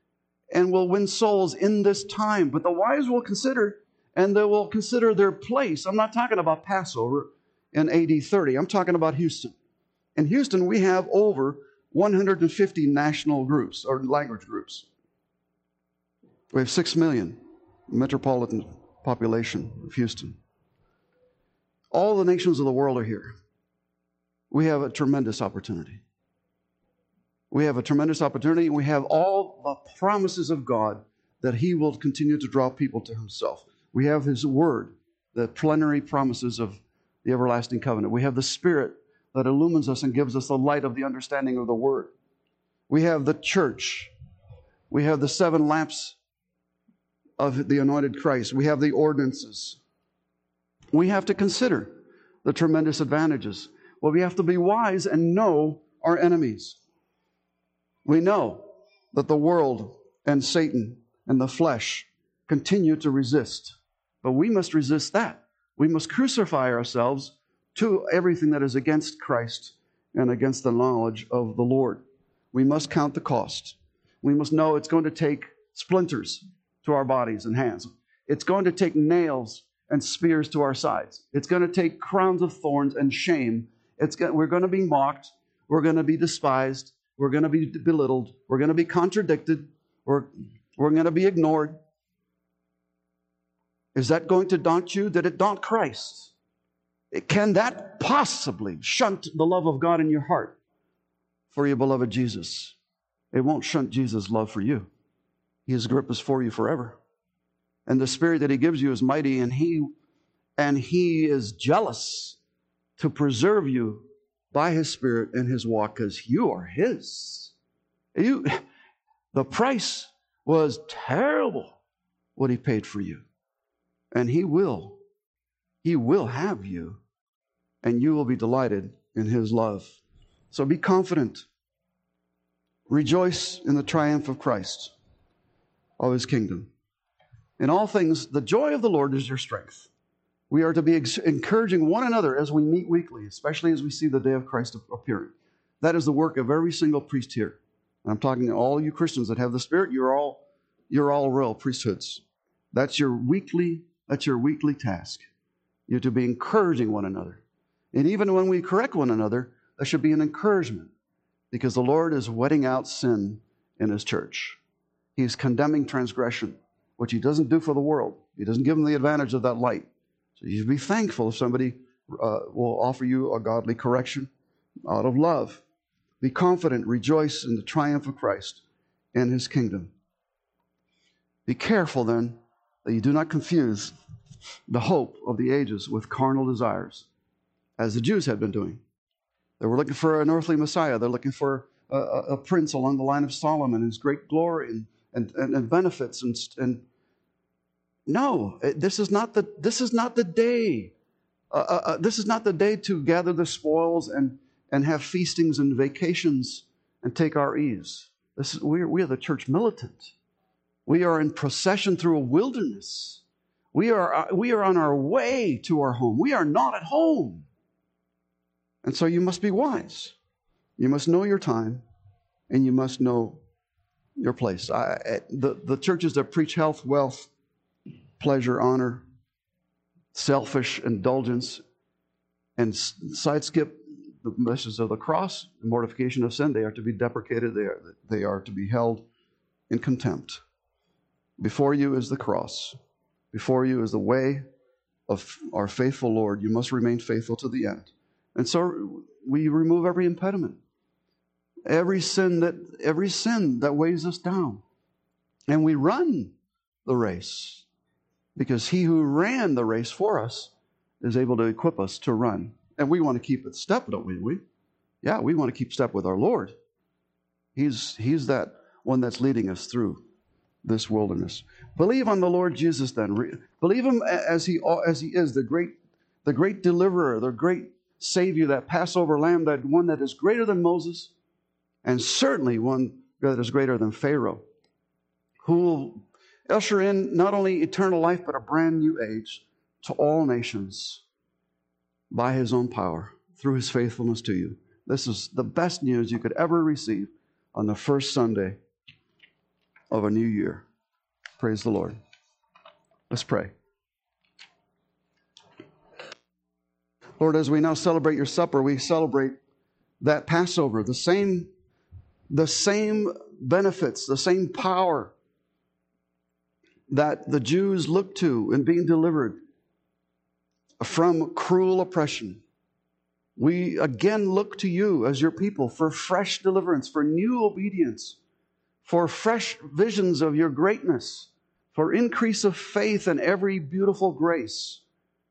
and will win souls in this time. But the wise will consider, and they will consider their place. I'm not talking about Passover in AD 30. I'm talking about Houston. In Houston, we have over 150 national groups or language groups. We have 6 million metropolitan population of Houston. All the nations of the world are here. We have a tremendous opportunity. We have a tremendous opportunity. We have all the promises of God that He will continue to draw people to Himself. We have His Word, the plenary promises of the everlasting covenant. We have the Spirit that illumines us and gives us the light of the understanding of the Word. We have the church. We have the 7 lamps of the anointed Christ. We have the ordinances. We have to consider the tremendous advantages. Well, we have to be wise and know our enemies. We know that the world and Satan and the flesh continue to resist. But we must resist that. We must crucify ourselves to everything that is against Christ and against the knowledge of the Lord. We must count the cost. We must know it's going to take splinters to our bodies and hands. It's going to take nails and spears to our sides. It's going to take crowns of thorns and shame. We're going to be mocked. We're going to be despised. We're going to be belittled. We're going to be contradicted. We're going to be ignored. Is that going to daunt you? Did it daunt Christ? Can that possibly shunt the love of God in your heart for your beloved Jesus? It won't shunt Jesus' love for you. His grip is for you forever. And the Spirit that He gives you is mighty, and He is jealous to preserve you by His Spirit and His walk, because you are His. The price was terrible, what He paid for you. And He will have you, and you will be delighted in His love. So be confident. Rejoice in the triumph of Christ, of His kingdom. In all things, the joy of the Lord is your strength. We are to be encouraging one another as we meet weekly, especially as we see the day of Christ appearing. That is the work of every single priest here. And I'm talking to all you Christians that have the Spirit. You're all royal priesthoods. That's your weekly task. You're to be encouraging one another. And even when we correct one another, there should be an encouragement, because the Lord is weeding out sin in His church. He's condemning transgression, which He doesn't do for the world. He doesn't give them the advantage of that light. So you should be thankful if somebody will offer you a godly correction out of love. Be confident, rejoice in the triumph of Christ and His kingdom. Be careful then that you do not confuse the hope of the ages with carnal desires, as the Jews had been doing. They were looking for an earthly Messiah. They're looking for a prince along the line of Solomon, his great glory and benefits. And no, this is not the day. This is not the day to gather the spoils and have feastings and vacations and take our ease. We are the church militant. We are in procession through a wilderness. We are on our way to our home. We are not at home. And so you must be wise. You must know your time, and you must know your place. The churches that preach health, wealth, pleasure, honor, selfish indulgence, and sideskip the message of the cross and mortification of sin, they are to be deprecated. They are to be held in contempt. Before you is the cross. Before you is the way of our faithful Lord. You must remain faithful to the end. And so we remove every impediment, every sin that weighs us down. And we run the race, because He who ran the race for us is able to equip us to run. And we want to keep it step, don't we? Yeah, we want to keep step with our Lord. He's that one that's leading us through this wilderness. Believe on the Lord Jesus then. Believe Him as He is, the great deliverer, the great Savior, that Passover lamb, that one that is greater than Moses, and certainly one that is greater than Pharaoh, who will usher in not only eternal life, but a brand new age to all nations by His own power, through His faithfulness to you. This is the best news you could ever receive on the first Sunday of a new year. Praise the Lord. Let's pray. Lord, as we now celebrate your supper, we celebrate that Passover, the same benefits, the same power that the Jews looked to in being delivered from cruel oppression. We again look to you as your people for fresh deliverance, for new obedience, for fresh visions of your greatness, for increase of faith and every beautiful grace.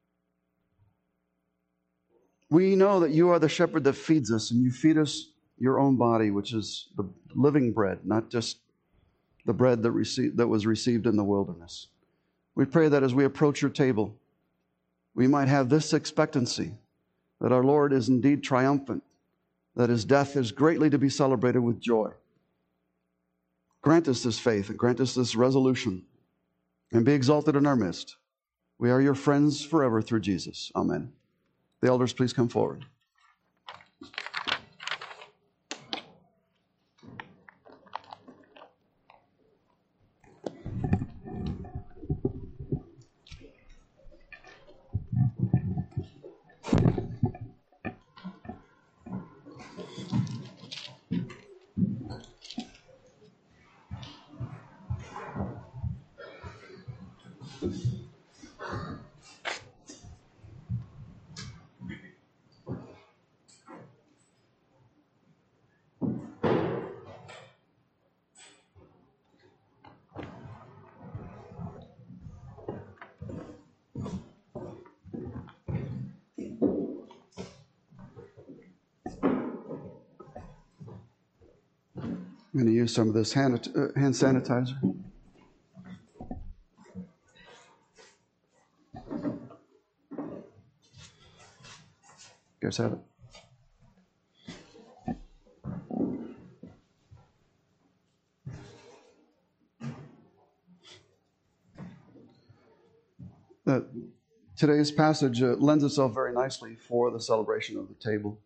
We know that you are the shepherd that feeds us, and you feed us your own body, which is the living bread, not just the bread that was received in the wilderness. We pray that as we approach your table, we might have this expectancy, that our Lord is indeed triumphant, that his death is greatly to be celebrated with joy. Grant us this faith and grant us this resolution, and be exalted in our midst. We are your friends forever through Jesus. Amen. The elders, please come forward. I'm going to use some of this hand sanitizer. You guys have it. Today's passage lends itself very nicely for the celebration of the table.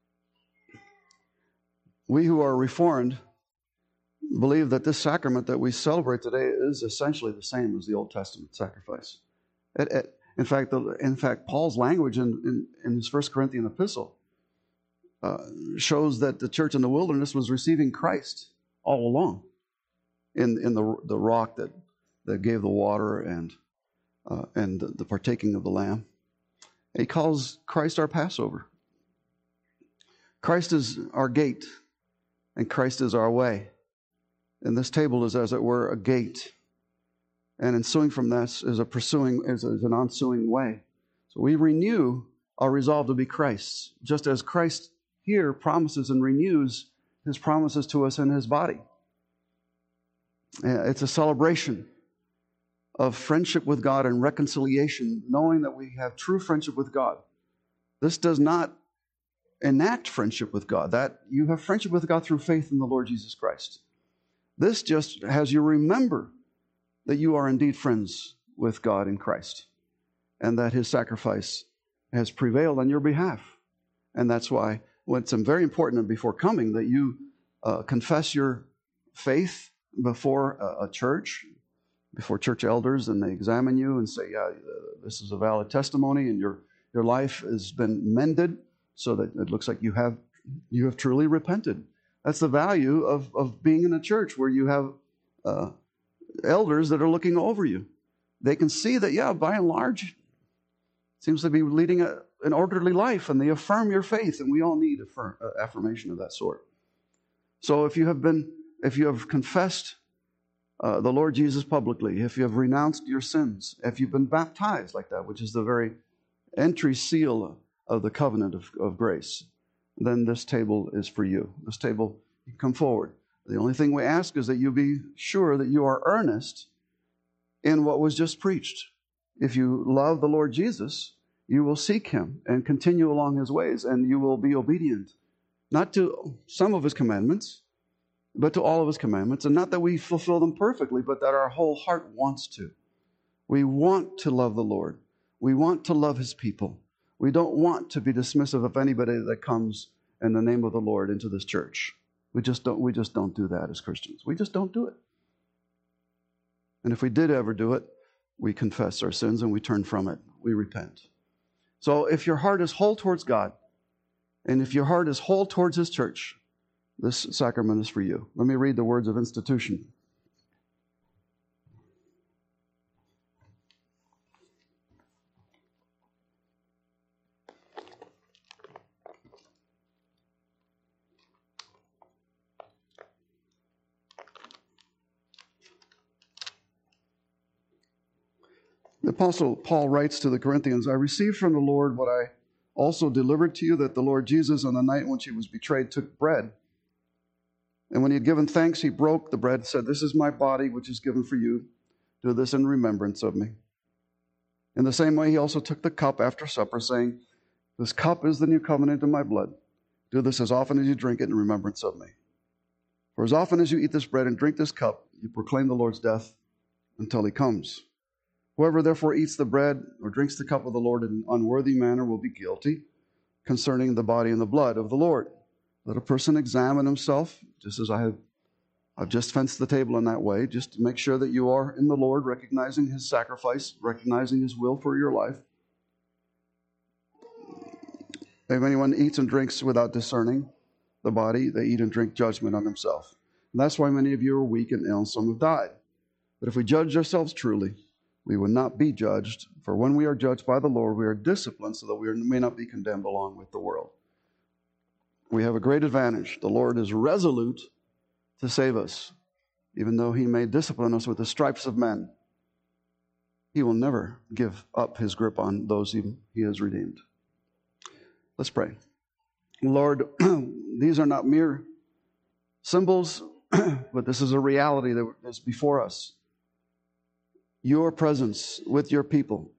We who are Reformed believe that this sacrament that we celebrate today is essentially the same as the Old Testament sacrifice. In fact, Paul's language in his 1 Corinthian epistle shows that the church in the wilderness was receiving Christ all along in the rock that gave the water and the partaking of the lamb. He calls Christ our Passover. Christ is our gate, and Christ is our way. And this table is, as it were, a gate. And ensuing from this is an ensuing way. So we renew our resolve to be Christ's, just as Christ here promises and renews his promises to us in his body. It's a celebration of friendship with God and reconciliation, knowing that we have true friendship with God. This does not enact friendship with God. That you have friendship with God through faith in the Lord Jesus Christ. This just has you remember that you are indeed friends with God in Christ, and that his sacrifice has prevailed on your behalf. And that's why it's very important before coming that you confess your faith before a church, before church elders, and they examine you and say, yeah, this is a valid testimony, and your life has been mended so that it looks like you have truly repented. That's the value of being in a church where you have elders that are looking over you. They can see that, yeah, by and large, seems to be leading an orderly life, and they affirm your faith, and we all need affirmation of that sort. So if you have confessed the Lord Jesus publicly, if you have renounced your sins, if you've been baptized like that, which is the very entry seal of the covenant of grace, then this table is for you. This table, you come forward. The only thing we ask is that you be sure that you are earnest in what was just preached. If you love the Lord Jesus, you will seek him and continue along his ways, and you will be obedient, not to some of his commandments, but to all of his commandments. And not that we fulfill them perfectly, but that our whole heart wants to. We want to love the Lord. We want to love his people. We don't want to be dismissive of anybody that comes in the name of the Lord into this church. We just don't do that as Christians. We just don't do it. And if we did ever do it, we confess our sins and we turn from it. We repent. So if your heart is whole towards God, and if your heart is whole towards His church, this sacrament is for you. Let me read the words of institution. The Apostle Paul writes to the Corinthians, I received from the Lord what I also delivered to you, that the Lord Jesus, on the night in which He was betrayed, took bread. And when He had given thanks, He broke the bread and said, This is my body, which is given for you. Do this in remembrance of me. In the same way, He also took the cup after supper, saying, This cup is the new covenant in my blood. Do this as often as you drink it in remembrance of me. For as often as you eat this bread and drink this cup, you proclaim the Lord's death until He comes. Whoever therefore eats the bread or drinks the cup of the Lord in an unworthy manner will be guilty concerning the body and the blood of the Lord. Let a person examine himself, just as I've just fenced the table in that way, just to make sure that you are in the Lord, recognizing His sacrifice, recognizing His will for your life. If anyone eats and drinks without discerning the body, they eat and drink judgment on themselves. And that's why many of you are weak and ill, and some have died. But if we judge ourselves truly, we will not be judged, for when we are judged by the Lord, we are disciplined so that we may not be condemned along with the world. We have a great advantage. The Lord is resolute to save us, even though He may discipline us with the stripes of men. He will never give up His grip on those He has redeemed. Let's pray. Lord, these are not mere symbols, but this is a reality that is before us. Your presence with your people,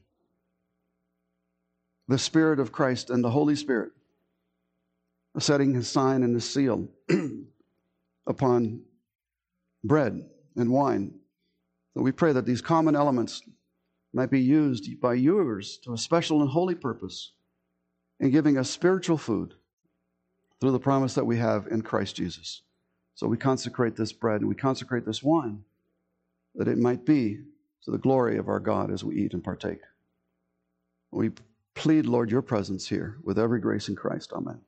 the Spirit of Christ and the Holy Spirit, setting His sign and His seal upon bread and wine. So we pray that these common elements might be used by viewers to a special and holy purpose in giving us spiritual food through the promise that we have in Christ Jesus. So we consecrate this bread and we consecrate this wine, that it might be to the glory of our God as we eat and partake. We plead, Lord, your presence here with every grace in Christ. Amen.